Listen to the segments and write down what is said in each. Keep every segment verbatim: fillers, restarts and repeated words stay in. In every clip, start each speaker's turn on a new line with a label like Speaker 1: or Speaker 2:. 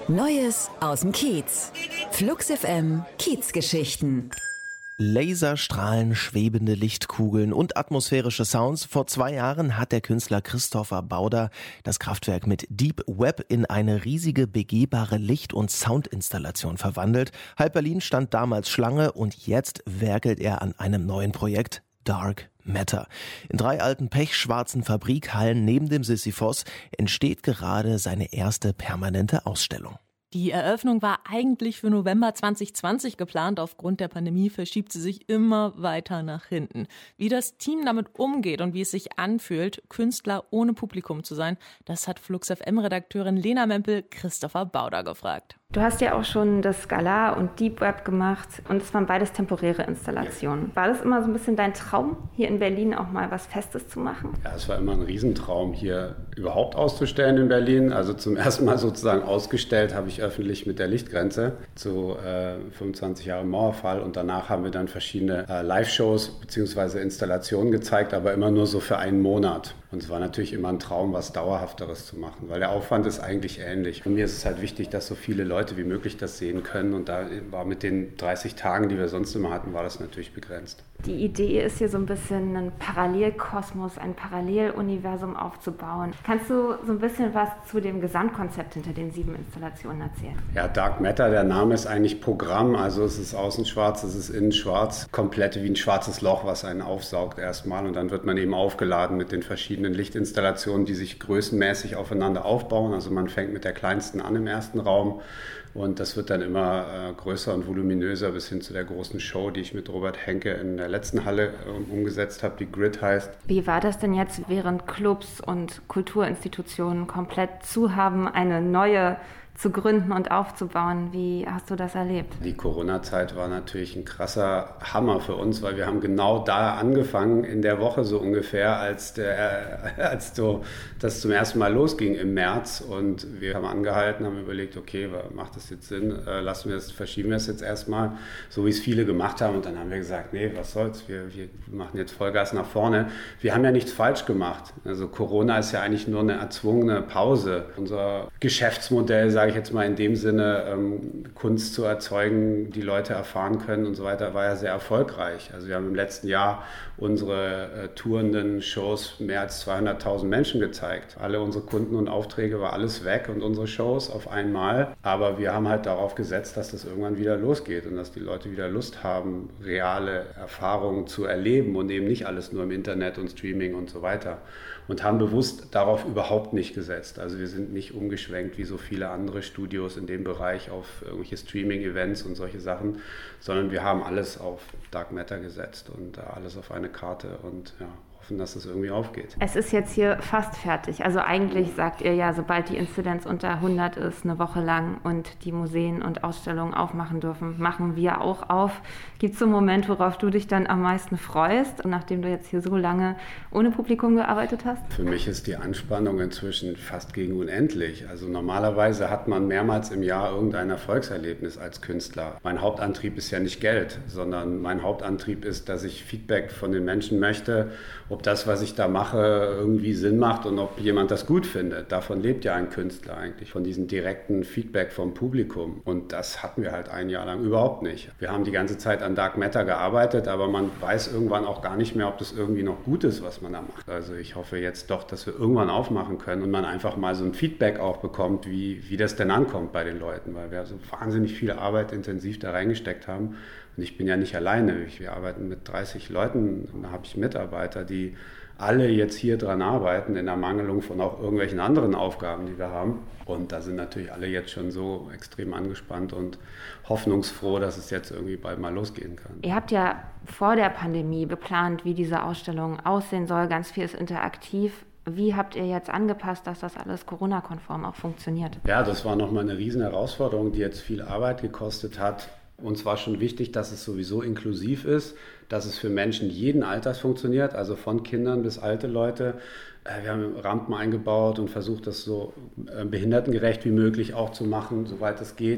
Speaker 1: Neues aus dem Kiez. Flux F M Kiezgeschichten.
Speaker 2: Laserstrahlen, schwebende Lichtkugeln und atmosphärische Sounds. Vor zwei Jahren hat der Künstler Christopher Bauder das Kraftwerk mit Deep Web in eine riesige begehbare Licht- und Soundinstallation verwandelt. Halb Berlin stand damals Schlange und jetzt werkelt er an einem neuen Projekt, Dark Matter. In drei alten pechschwarzen Fabrikhallen neben dem Sisyphos entsteht gerade seine erste permanente Ausstellung.
Speaker 3: Die Eröffnung war eigentlich für November zwanzig zwanzig geplant. Aufgrund der Pandemie verschiebt sie sich immer weiter nach hinten. Wie das Team damit umgeht und wie es sich anfühlt, Künstler ohne Publikum zu sein, das hat Flux F M-Redakteurin Lena Mempel Christopher Bauder gefragt.
Speaker 4: Du hast ja auch schon das Scala und Deep Web gemacht und es waren beides temporäre Installationen. War das immer so ein bisschen dein Traum, hier in Berlin auch mal was Festes zu machen?
Speaker 5: Ja, es war immer ein Riesentraum, hier überhaupt auszustellen in Berlin. Also zum ersten Mal sozusagen ausgestellt habe ich öffentlich mit der Lichtgrenze zu äh, fünfundzwanzig Jahre Mauerfall und danach haben wir dann verschiedene äh, Live-Shows bzw. Installationen gezeigt, aber immer nur so für einen Monat. Und es war natürlich immer ein Traum, was Dauerhafteres zu machen, weil der Aufwand ist eigentlich ähnlich. Und mir ist es halt wichtig, dass so viele Leute wie möglich das sehen können. Und da war mit den dreißig Tagen, die wir sonst immer hatten, war das natürlich begrenzt.
Speaker 4: Die Idee ist hier so ein bisschen einen Parallelkosmos, ein Paralleluniversum aufzubauen. Kannst du so ein bisschen was zu dem Gesamtkonzept hinter den sieben Installationen erzählen?
Speaker 5: Ja, Dark Matter, der Name ist eigentlich Programm. Also es ist außen schwarz, es ist innen schwarz. Komplett wie ein schwarzes Loch, was einen aufsaugt erstmal. Und dann wird man eben aufgeladen mit den verschiedenen Lichtinstallationen, die sich größenmäßig aufeinander aufbauen. Also man fängt mit der kleinsten an im ersten Raum. Und das wird dann immer äh, größer und voluminöser bis hin zu der großen Show, die ich mit Robert Henke in der letzten Halle äh, umgesetzt habe, die Grid heißt.
Speaker 4: Wie war das denn jetzt, während Clubs und Kulturinstitutionen komplett zu haben, eine neue zu gründen und aufzubauen? Wie hast du das erlebt?
Speaker 5: Die Corona-Zeit war natürlich ein krasser Hammer für uns, weil wir haben genau da angefangen, in der Woche so ungefähr, als, der, als so, das zum ersten Mal losging im März. Und wir haben angehalten, haben überlegt, okay, macht das jetzt Sinn? Lassen wir es, verschieben wir es jetzt erstmal, so wie es viele gemacht haben. Und dann haben wir gesagt, nee, was soll's, wir, wir machen jetzt Vollgas nach vorne. Wir haben ja nichts falsch gemacht. Also Corona ist ja eigentlich nur eine erzwungene Pause. Unser Geschäftsmodell, sage ich jetzt mal in dem Sinne, ähm, Kunst zu erzeugen, die Leute erfahren können und so weiter, war ja sehr erfolgreich. Also wir haben im letzten Jahr unsere äh, tourenden Shows mehr als zweihunderttausend Menschen gezeigt. Alle unsere Kunden und Aufträge war alles weg und unsere Shows auf einmal. Aber wir haben halt darauf gesetzt, dass das irgendwann wieder losgeht und dass die Leute wieder Lust haben, reale Erfahrungen zu erleben und eben nicht alles nur im Internet und Streaming und so weiter. Und haben bewusst darauf überhaupt nicht gesetzt. Also wir sind nicht umgeschwenkt wie so viele andere Studios in dem Bereich auf irgendwelche Streaming-Events und solche Sachen, sondern wir haben alles auf Dark Matter gesetzt und alles auf eine Karte und ja, hoffen, dass es irgendwie aufgeht.
Speaker 4: Es ist jetzt hier fast fertig. Also eigentlich sagt ihr ja, sobald die Inzidenz unter hundert ist, eine Woche lang und die Museen und Ausstellungen aufmachen dürfen, machen wir auch auf. Gibt es so einen Moment, worauf du dich dann am meisten freust, nachdem du jetzt hier so lange ohne Publikum gearbeitet hast?
Speaker 5: Für mich ist die Anspannung inzwischen fast gegen unendlich. Also normalerweise hat man mehrmals im Jahr irgendein Erfolgserlebnis als Künstler. Mein Hauptantrieb ist ja nicht Geld, sondern mein Hauptantrieb ist, dass ich Feedback von den Menschen möchte, ob das, was ich da mache, irgendwie Sinn macht und ob jemand das gut findet. Davon lebt ja ein Künstler eigentlich, von diesem direkten Feedback vom Publikum. Und das hatten wir halt ein Jahr lang überhaupt nicht. Wir haben die ganze Zeit an Dark Matter gearbeitet, aber man weiß irgendwann auch gar nicht mehr, ob das irgendwie noch gut ist, was man da macht. Also ich hoffe jetzt doch, dass wir irgendwann aufmachen können und man einfach mal so ein Feedback auch bekommt, wie, wie das denn ankommt bei den Leuten, weil wir so wahnsinnig viel Arbeit intensiv da reingesteckt haben. Und ich bin ja nicht alleine. Wir arbeiten mit dreißig Leuten, da habe ich Mitarbeiter, die alle jetzt hier dran arbeiten, in Ermangelung von auch irgendwelchen anderen Aufgaben, die wir haben. Und da sind natürlich alle jetzt schon so extrem angespannt und hoffnungsfroh, dass es jetzt irgendwie bald mal losgehen kann.
Speaker 4: Ihr habt ja vor der Pandemie geplant, wie diese Ausstellung aussehen soll. Ganz viel ist interaktiv. Wie habt ihr jetzt angepasst, dass das alles Corona-konform auch funktioniert?
Speaker 5: Ja, das war nochmal eine riesen Herausforderung, die jetzt viel Arbeit gekostet hat. Uns war schon wichtig, dass es sowieso inklusiv ist, dass es für Menschen jeden Alters funktioniert, also von Kindern bis alte Leute. Wir haben Rampen eingebaut und versucht, das so behindertengerecht wie möglich auch zu machen, soweit es geht.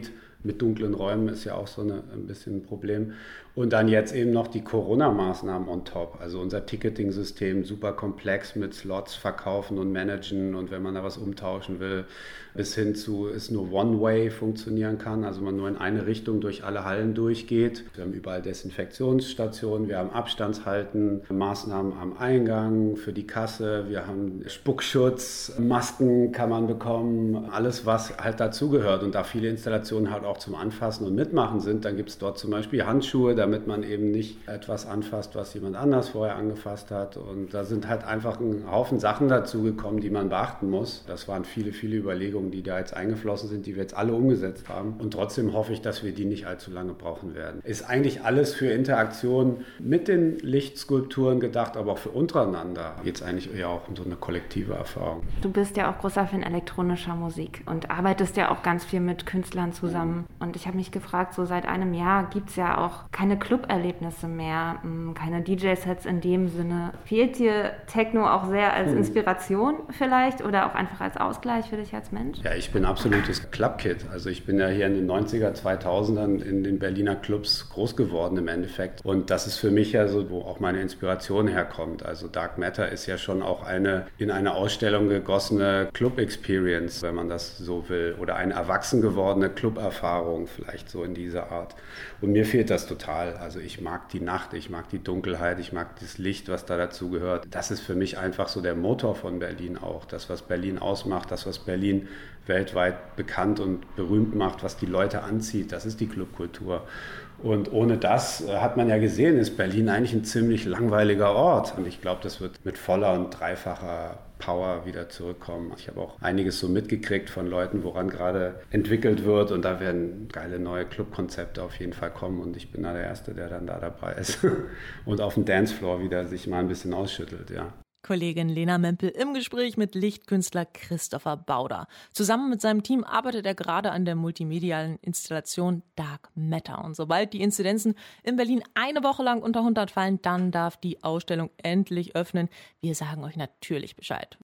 Speaker 5: mit dunklen Räumen ist ja auch so eine, ein bisschen ein Problem. Und dann jetzt eben noch die Corona-Maßnahmen on top. Also unser Ticketing-System super komplex mit Slots verkaufen und managen und wenn man da was umtauschen will, bis hin zu es nur One-Way funktionieren kann, also man nur in eine Richtung durch alle Hallen durchgeht. Wir haben überall Desinfektionsstationen, wir haben Abstandshalten, Maßnahmen am Eingang für die Kasse, wir haben Spuckschutz, Masken kann man bekommen, alles was halt dazugehört. Und da viele Installationen halt auch zum Anfassen und Mitmachen sind, dann gibt es dort zum Beispiel Handschuhe, damit man eben nicht etwas anfasst, was jemand anders vorher angefasst hat. Und da sind halt einfach ein Haufen Sachen dazugekommen, die man beachten muss. Das waren viele, viele Überlegungen, die da jetzt eingeflossen sind, die wir jetzt alle umgesetzt haben. Und trotzdem hoffe ich, dass wir die nicht allzu lange brauchen werden. Ist eigentlich alles für Interaktion mit den Lichtskulpturen gedacht, aber auch für untereinander. Geht es eigentlich eher auch um so eine kollektive Erfahrung.
Speaker 4: Du bist ja auch großer Fan elektronischer Musik und arbeitest ja auch ganz viel mit Künstlern zusammen. Und ich habe mich gefragt, so seit einem Jahr gibt es ja auch keine Club-Erlebnisse mehr, keine D J-Sets in dem Sinne. Fehlt dir Techno auch sehr als Inspiration vielleicht oder auch einfach als Ausgleich für dich als Mensch?
Speaker 5: Ja, ich bin absolutes Club-Kid. Also ich bin ja hier in den neunziger, zweitausendern in den Berliner Clubs groß geworden im Endeffekt. Und das ist für mich ja so, wo auch meine Inspiration herkommt. Also Dark Matter ist ja schon auch eine in eine Ausstellung gegossene Club-Experience, wenn man das so will. Oder eine erwachsen gewordene Club-Erfahrung, vielleicht so in dieser Art. Und mir fehlt das total. Also ich mag die Nacht, ich mag die Dunkelheit, ich mag das Licht, was da dazu gehört. Das ist für mich einfach so der Motor von Berlin auch. Das, was Berlin ausmacht, das, was Berlin weltweit bekannt und berühmt macht, was die Leute anzieht, das ist die Clubkultur. Und ohne das, hat man ja gesehen, ist Berlin eigentlich ein ziemlich langweiliger Ort. Und ich glaube, das wird mit voller und dreifacher Power wieder zurückkommen. Ich habe auch einiges so mitgekriegt von Leuten, woran gerade entwickelt wird. Und da werden geile neue Clubkonzepte auf jeden Fall kommen. Und ich bin da der Erste, der dann da dabei ist. Und auf dem Dancefloor wieder sich mal ein bisschen ausschüttelt, ja.
Speaker 3: Kollegin Lena Mempel im Gespräch mit Lichtkünstler Christopher Bauder. Zusammen mit seinem Team arbeitet er gerade an der multimedialen Installation Dark Matter. Und sobald die Inzidenzen in Berlin eine Woche lang unter hundert fallen, dann darf die Ausstellung endlich öffnen. Wir sagen euch natürlich Bescheid.